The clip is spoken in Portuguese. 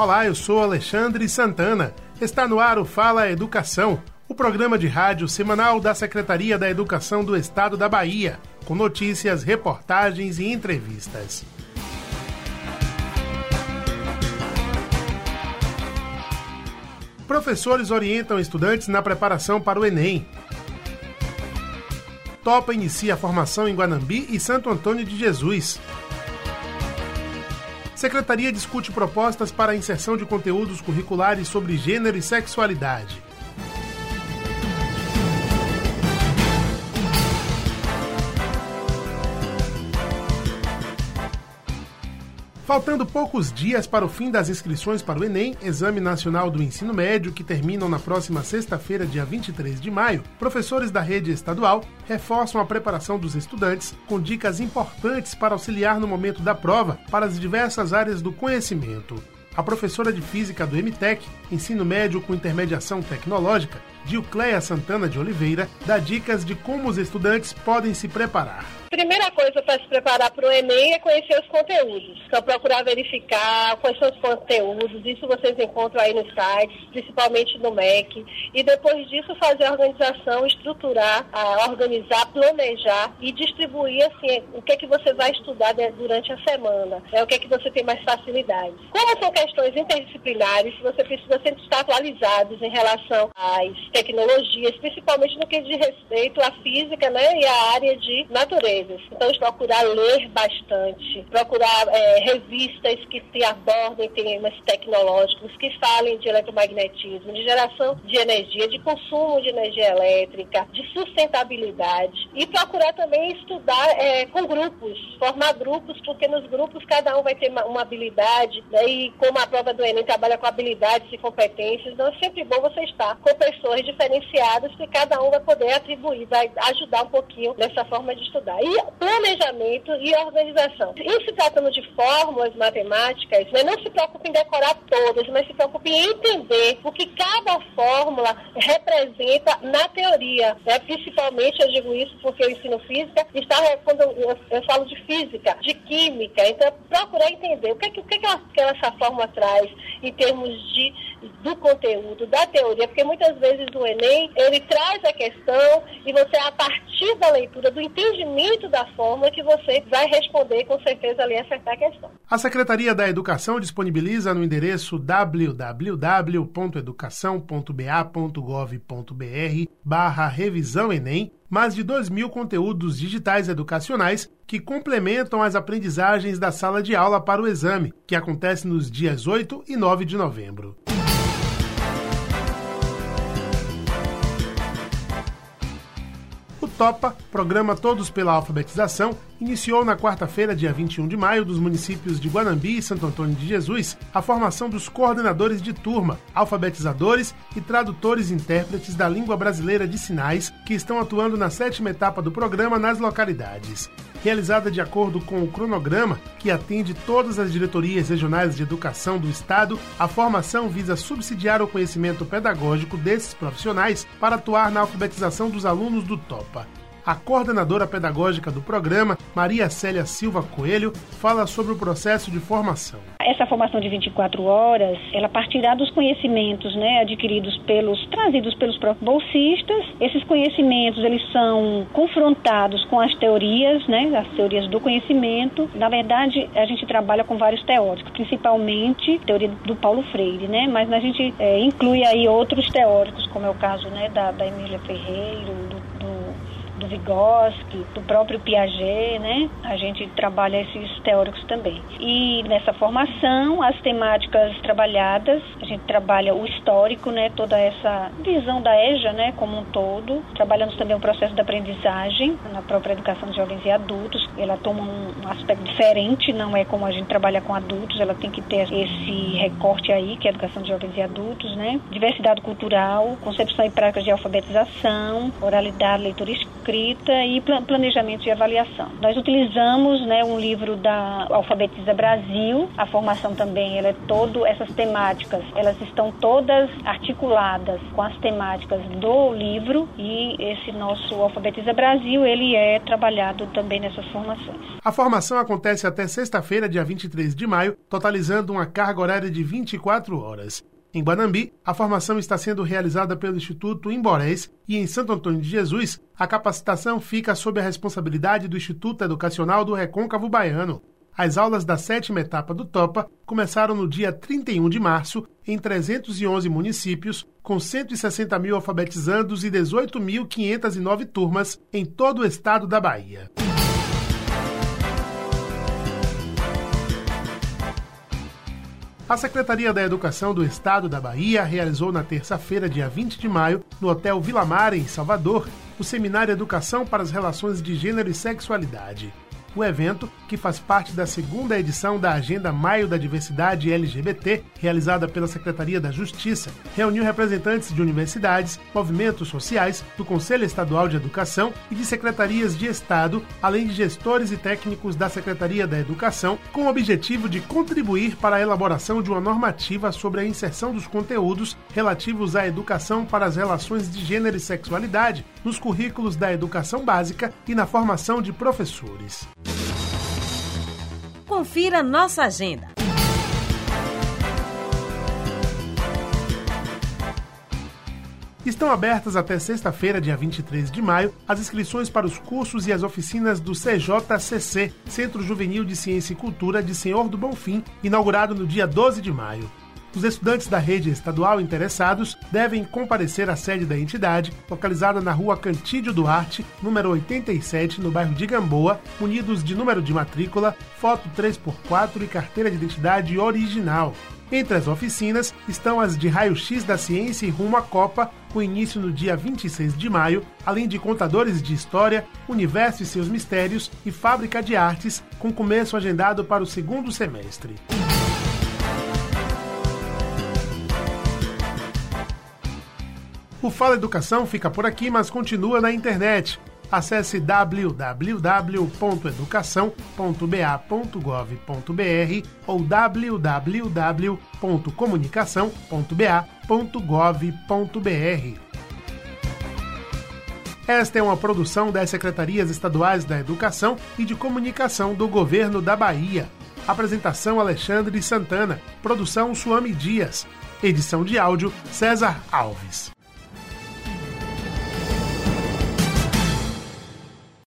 Olá, eu sou Alexandre Santana. Está no ar o Fala Educação, o programa de rádio semanal da Secretaria da Educação do Estado da Bahia, com notícias, reportagens e entrevistas. Professores orientam estudantes na preparação para o Enem. Topa inicia a formação em Guanambi e Santo Antônio de Jesus. Secretaria discute propostas para a inserção de conteúdos curriculares sobre gênero e sexualidade. Faltando poucos dias para o fim das inscrições para o Enem, Exame Nacional do Ensino Médio, que terminam na próxima sexta-feira, dia 23 de maio, professores da rede estadual reforçam a preparação dos estudantes com dicas importantes para auxiliar no momento da prova para as diversas áreas do conhecimento. A professora de Física do MTEC, Ensino Médio com Intermediação Tecnológica, Dilcleia Santana de Oliveira, dá dicas de como os estudantes podem se preparar. Primeira coisa para se preparar para o Enem é conhecer os conteúdos. Então, procurar verificar quais são os conteúdos. Isso vocês encontram aí no site, principalmente no MEC. E depois disso, fazer a organização, estruturar, organizar, planejar e distribuir assim, o que é que você vai estudar durante a semana. O que é que você tem mais facilidade. Como são questões interdisciplinares, você precisa sempre estar atualizados em relação às tecnologias, principalmente no que diz respeito à física, né, e à área de natureza. Então, procurar ler bastante, procurar revistas que se abordem temas tecnológicos, que falem de eletromagnetismo, de geração de energia, de consumo de energia elétrica, de sustentabilidade. E procurar também estudar com grupos, formar grupos, porque nos grupos cada um vai ter uma habilidade, né, e como a prova do Enem trabalha com habilidades e competências, então é sempre bom você estar com pessoas diferenciadas, que cada um vai poder atribuir, vai ajudar um pouquinho nessa forma de estudar. E planejamento e organização. E se tratando de fórmulas matemáticas, não se preocupe em decorar todas, mas se preocupe em entender o que cada fórmula representa na teoria. Né? Principalmente, eu digo isso porque eu ensino física, quando eu falo de física, de química, então procurar entender o que essa fórmula traz em termos do conteúdo, da teoria, porque muitas vezes o Enem, ele traz a questão e você, a partir da leitura, do entendimento da fórmula, que você vai responder com certeza ali, acertar a questão. A Secretaria da Educação disponibiliza no endereço www.educação.ba.gov.br/revisão Enem mais de 2.000 conteúdos digitais educacionais que complementam as aprendizagens da sala de aula para o exame, que acontece nos dias 8 e 9 de novembro. O TOPA, Programa Todos pela Alfabetização, iniciou na quarta-feira, dia 21 de maio, dos municípios de Guanambi e Santo Antônio de Jesus, a formação dos coordenadores de turma, alfabetizadores e tradutores intérpretes da língua brasileira de sinais, que estão atuando na 7ª etapa do programa nas localidades. Realizada de acordo com o cronograma, que atende todas as diretorias regionais de educação do Estado, a formação visa subsidiar o conhecimento pedagógico desses profissionais para atuar na alfabetização dos alunos do TOPA. A coordenadora pedagógica do programa, Maria Célia Silva Coelho, fala sobre o processo de formação. Essa formação de 24 horas, ela partirá dos conhecimentos, né, trazidos pelos próprios bolsistas. Esses conhecimentos, eles são confrontados com as teorias, né, as teorias do conhecimento. Na verdade, a gente trabalha com vários teóricos, principalmente a teoria do Paulo Freire, né, mas a gente inclui aí outros teóricos, como é o caso, né, da Emília Ferreiro, do Vygotsky, do próprio Piaget, né? A gente trabalha esses teóricos também. E nessa formação, as temáticas trabalhadas, a gente trabalha o histórico, né? Toda essa visão da EJA, né? Como um todo. Trabalhamos também o processo da aprendizagem na própria educação de jovens e adultos. Ela toma um aspecto diferente, não é como a gente trabalha com adultos, ela tem que ter esse recorte aí, que é a educação de jovens e adultos, né? Diversidade cultural, concepção e práticas de alfabetização, oralidade, leitura e escrita e planejamento de avaliação. Nós utilizamos, né, um livro da Alfabetiza Brasil. A formação também, essas temáticas, elas estão todas articuladas com as temáticas do livro, e esse nosso Alfabetiza Brasil, ele é trabalhado também nessas formações. A formação acontece até sexta-feira, dia 23 de maio, totalizando uma carga horária de 24 horas. Em Guanambi, a formação está sendo realizada pelo Instituto Imborés, e em Santo Antônio de Jesus, a capacitação fica sob a responsabilidade do Instituto Educacional do Recôncavo Baiano. As aulas da 7ª etapa do TOPA começaram no dia 31 de março em 311 municípios, com 160 mil alfabetizandos e 18.509 turmas em todo o estado da Bahia. A Secretaria da Educação do Estado da Bahia realizou na terça-feira, dia 20 de maio, no Hotel Vila Mar, em Salvador, o Seminário Educação para as Relações de Gênero e Sexualidade. O evento, que faz parte da 2ª edição da Agenda Maio da Diversidade LGBT, realizada pela Secretaria da Justiça, reuniu representantes de universidades, movimentos sociais, do Conselho Estadual de Educação e de secretarias de Estado, além de gestores e técnicos da Secretaria da Educação, com o objetivo de contribuir para a elaboração de uma normativa sobre a inserção dos conteúdos relativos à educação para as relações de gênero e sexualidade nos currículos da educação básica e na formação de professores. Confira nossa agenda. Estão abertas até sexta-feira, dia 23 de maio, as inscrições para os cursos e as oficinas do CJCC, Centro Juvenil de Ciência e Cultura de Senhor do Bonfim, inaugurado no dia 12 de maio. Os estudantes da rede estadual interessados devem comparecer à sede da entidade, localizada na rua Cantídio Duarte, número 87, no bairro de Gamboa, munidos de número de matrícula, foto 3x4 e carteira de identidade original. Entre as oficinas estão as de raio-x da ciência e rumo à Copa, com início no dia 26 de maio, além de contadores de história, universo e seus mistérios e fábrica de artes, com começo agendado para o 2º semestre. O Fala Educação fica por aqui, mas continua na internet. Acesse www.educação.ba.gov.br ou www.comunicação.ba.gov.br. Esta é uma produção das Secretarias Estaduais da Educação e de Comunicação do Governo da Bahia. Apresentação Alexandre Santana. Produção Suami Dias. Edição de áudio César Alves.